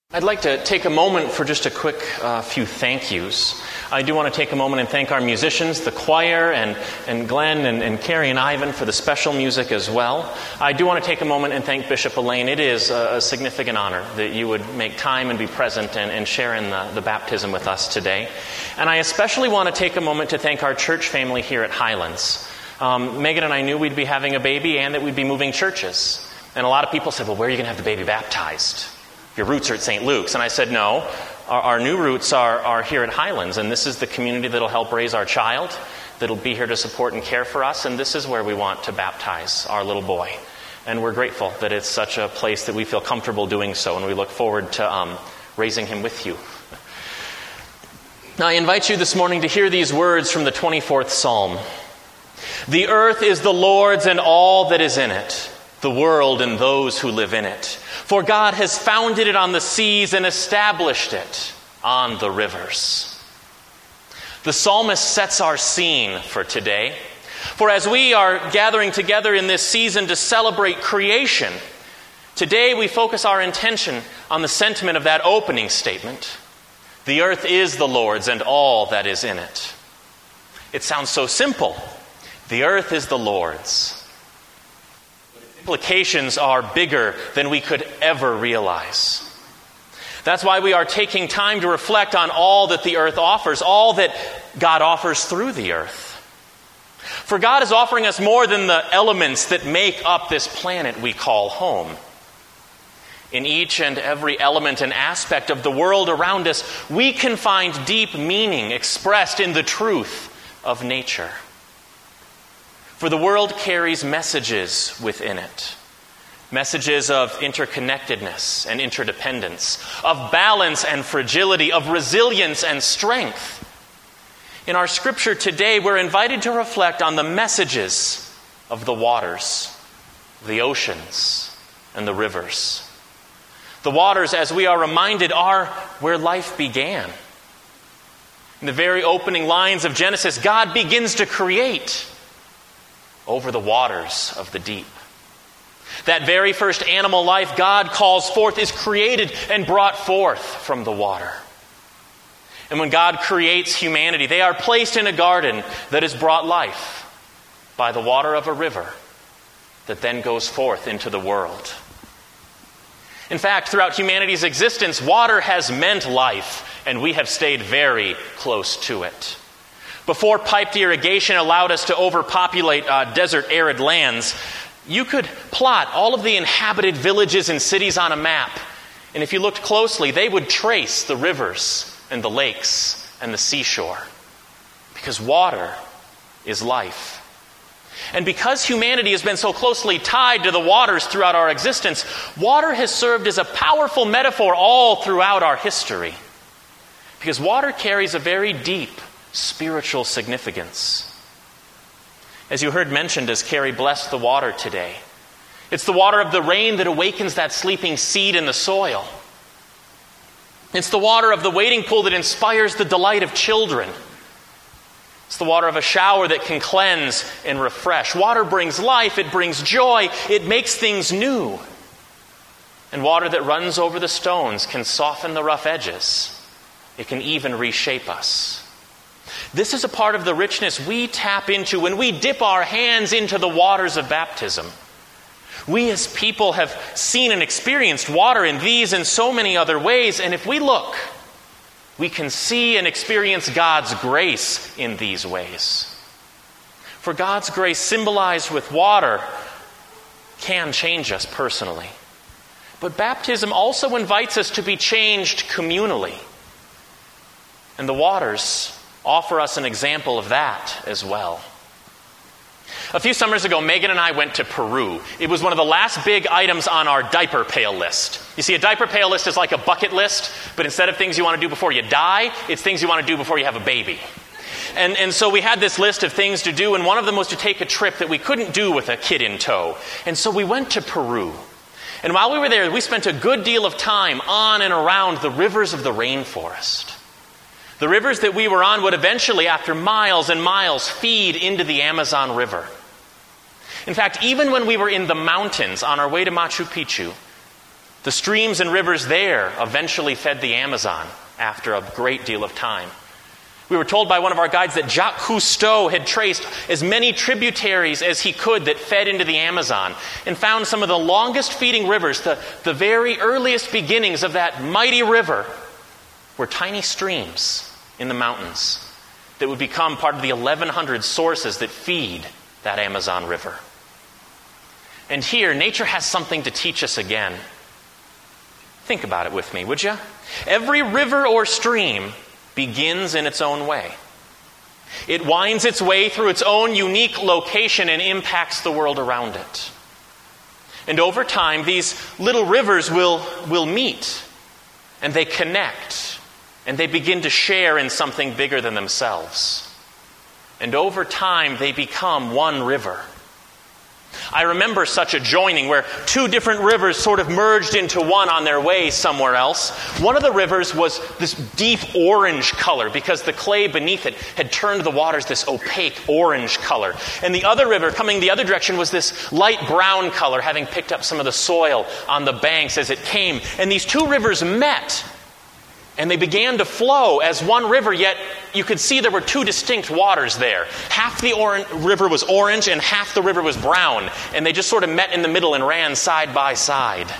I'd like to take a moment for just a quick few thank yous. I do want to take a moment and thank our musicians, the choir, and Glenn and Carrie and Ivan for the special music as well. I do want to take a moment and thank Bishop Elaine. It is a significant honor that you would make time and be present and share in the baptism with us today. And I especially want to take a moment to thank our church family here at Highlands. Megan and I knew we'd be having a baby and that we'd be moving churches. And a lot of people said, well, where are you going to have the baby baptized? Your roots are at St. Luke's. And I said, no, our new roots are here at Highlands, and this is the community that'll help raise our child, that'll be here to support and care for us, and this is where we want to baptize our little boy. And we're grateful that it's such a place that we feel comfortable doing so, and we look forward to raising him with you. Now, I invite you this morning to hear these words from the 24th Psalm. The earth is the Lord's and all that is in it, the world and those who live in it. For God has founded it on the seas and established it on the rivers. The psalmist sets our scene for today. For as we are gathering together in this season to celebrate creation, today we focus our intention on the sentiment of that opening statement. The earth is the Lord's and all that is in it. It sounds so simple. The earth is the Lord's. Implications are bigger than we could ever realize. That's why we are taking time to reflect on all that the earth offers, all that God offers through the earth. For God is offering us more than the elements that make up this planet we call home. In each and every element and aspect of the world around us, we can find deep meaning expressed in the truth of nature. For the world carries messages within it. Messages of interconnectedness and interdependence, of balance and fragility, of resilience and strength. In our scripture today, we're invited to reflect on the messages of the waters, the oceans, and the rivers. The waters, as we are reminded, are where life began. In the very opening lines of Genesis, God begins to create over the waters of the deep. That very first animal life God calls forth is created and brought forth from the water. And when God creates humanity, they are placed in a garden that has brought life by the water of a river that then goes forth into the world. In fact, throughout humanity's existence, water has meant life, and we have stayed very close to it. Before piped irrigation allowed us to overpopulate desert arid lands, you could plot all of the inhabited villages and cities on a map. And if you looked closely, they would trace the rivers and the lakes and the seashore. Because water is life. And because humanity has been so closely tied to the waters throughout our existence, water has served as a powerful metaphor all throughout our history. Because water carries a very deep spiritual significance. As you heard mentioned as Carrie blessed the water today, it's the water of the rain that awakens that sleeping seed in the soil. It's the water of the wading pool that inspires the delight of children. It's the water of a shower that can cleanse and refresh. Water brings life, it brings joy, it makes things new. And water that runs over the stones can soften the rough edges. It can even reshape us. This is a part of the richness we tap into when we dip our hands into the waters of baptism. We as people have seen and experienced water in these and so many other ways, and if we look, we can see and experience God's grace in these ways. For God's grace symbolized with water can change us personally. But baptism also invites us to be changed communally. And the waters offer us an example of that as well. A few summers ago, Megan and I went to Peru. It was one of the last big items on our diaper pail list. You see, a diaper pail list is like a bucket list, but instead of things you want to do before you die, it's things you want to do before you have a baby. And so we had this list of things to do, and one of them was to take a trip that we couldn't do with a kid in tow. And so we went to Peru. And while we were there, we spent a good deal of time on and around the rivers of the rainforest. The rivers that we were on would eventually, after miles and miles, feed into the Amazon River. In fact, even when we were in the mountains on our way to Machu Picchu, The streams and rivers there eventually fed the Amazon after a great deal of time. We were told by one of our guides that Jacques Cousteau had traced as many tributaries as he could that fed into the Amazon and found some of the longest feeding rivers, the very earliest beginnings of that mighty river, were tiny streams in the mountains that would become part of the 1,100 sources that feed that Amazon River. And here, nature has something to teach us again. Think about it with me, would you? Every river or stream begins in its own way. It winds its way through its own unique location and impacts the world around it. And over time, these little rivers will meet, and they connect, and they begin to share in something bigger than themselves. And over time, they become one river. I remember such a joining where two different rivers sort of merged into one on their way somewhere else. One of the rivers was this deep orange color because the clay beneath it had turned the waters this opaque orange color. And the other river, coming the other direction, was this light brown color, having picked up some of the soil on the banks as it came. And these two rivers met, and they began to flow as one river, yet you could see there were two distinct waters there. Half the river was orange and half the river was brown, and they just sort of met in the middle and ran side by side.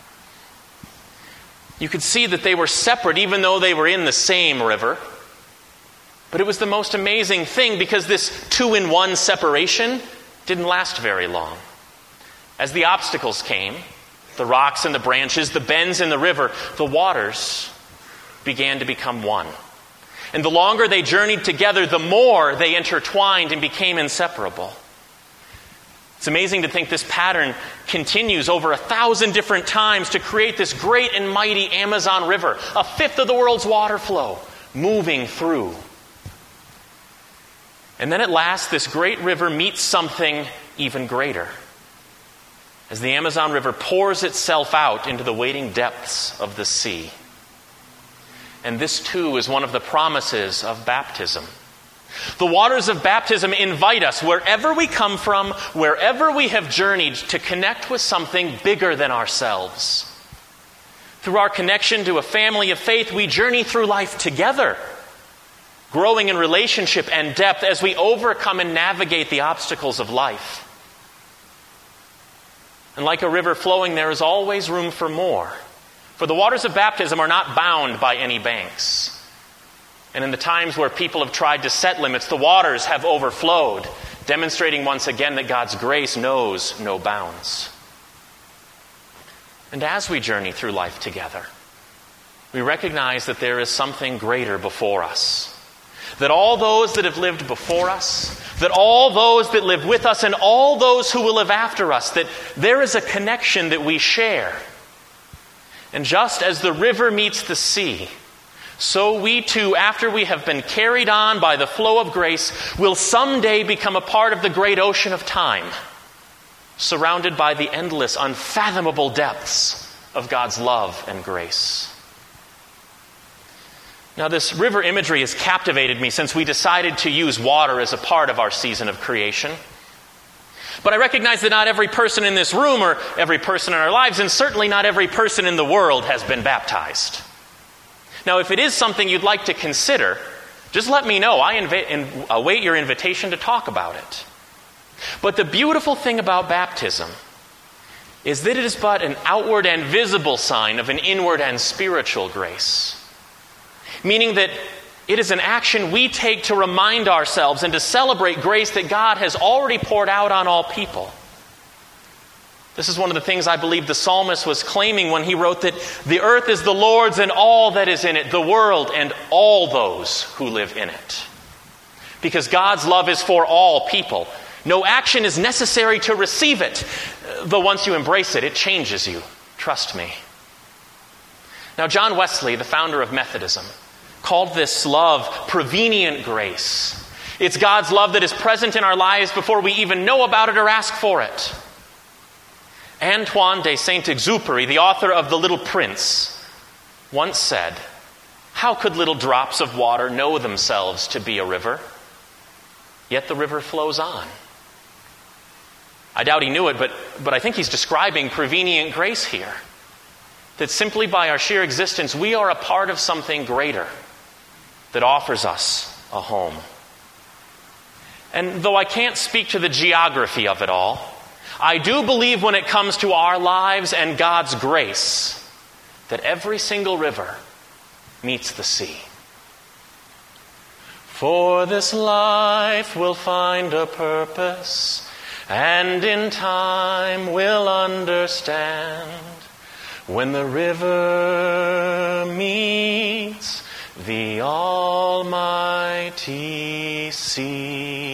You could see that they were separate even though they were in the same river. But it was the most amazing thing because this 2-in-1 separation didn't last very long. As the obstacles came, the rocks and the branches, the bends in the river, the waters began to become one. And the longer they journeyed together, the more they intertwined and became inseparable. It's amazing to think this pattern continues over 1,000 different times to create this great and mighty Amazon River, a fifth of the world's water flow, moving through. And then at last, this great river meets something even greater. As the Amazon River pours itself out into the waiting depths of the sea. And this, too, is one of the promises of baptism. The waters of baptism invite us, wherever we come from, wherever we have journeyed, to connect with something bigger than ourselves. Through our connection to a family of faith, we journey through life together, growing in relationship and depth as we overcome and navigate the obstacles of life. And like a river flowing, there is always room for more. For the waters of baptism are not bound by any banks. And in the times where people have tried to set limits, the waters have overflowed, demonstrating once again that God's grace knows no bounds. And as we journey through life together, we recognize that there is something greater before us. That all those that have lived before us, that all those that live with us, and all those who will live after us, that there is a connection that we share. And just as the river meets the sea, so we too, after we have been carried on by the flow of grace, will someday become a part of the great ocean of time, surrounded by the endless, unfathomable depths of God's love and grace. Now, this river imagery has captivated me since we decided to use water as a part of our season of creation. But I recognize that not every person in this room or every person in our lives, and certainly not every person in the world, has been baptized. Now, if it is something you'd like to consider, just let me know. I await your invitation to talk about it. But the beautiful thing about baptism is that it is but an outward and visible sign of an inward and spiritual grace. Meaning that it is an action we take to remind ourselves and to celebrate grace that God has already poured out on all people. This is one of the things I believe the psalmist was claiming when he wrote that the earth is the Lord's and all that is in it, the world and all those who live in it. Because God's love is for all people. No action is necessary to receive it, though once you embrace it, it changes you. Trust me. Now, John Wesley, the founder of Methodism, called this love prevenient grace. It's God's love that is present in our lives before we even know about it or ask for it. Antoine de Saint-Exupéry, the author of The Little Prince, once said, "How could little drops of water know themselves to be a river? Yet the river flows on." I doubt he knew it, but I think he's describing prevenient grace here. that simply by our sheer existence, we are a part of something greater that offers us a home. And though I can't speak to the geography of it all, I do believe when it comes to our lives and God's grace, that every single river meets the sea. For this life will find a purpose, and in time will understand when the river meets the almighty sea.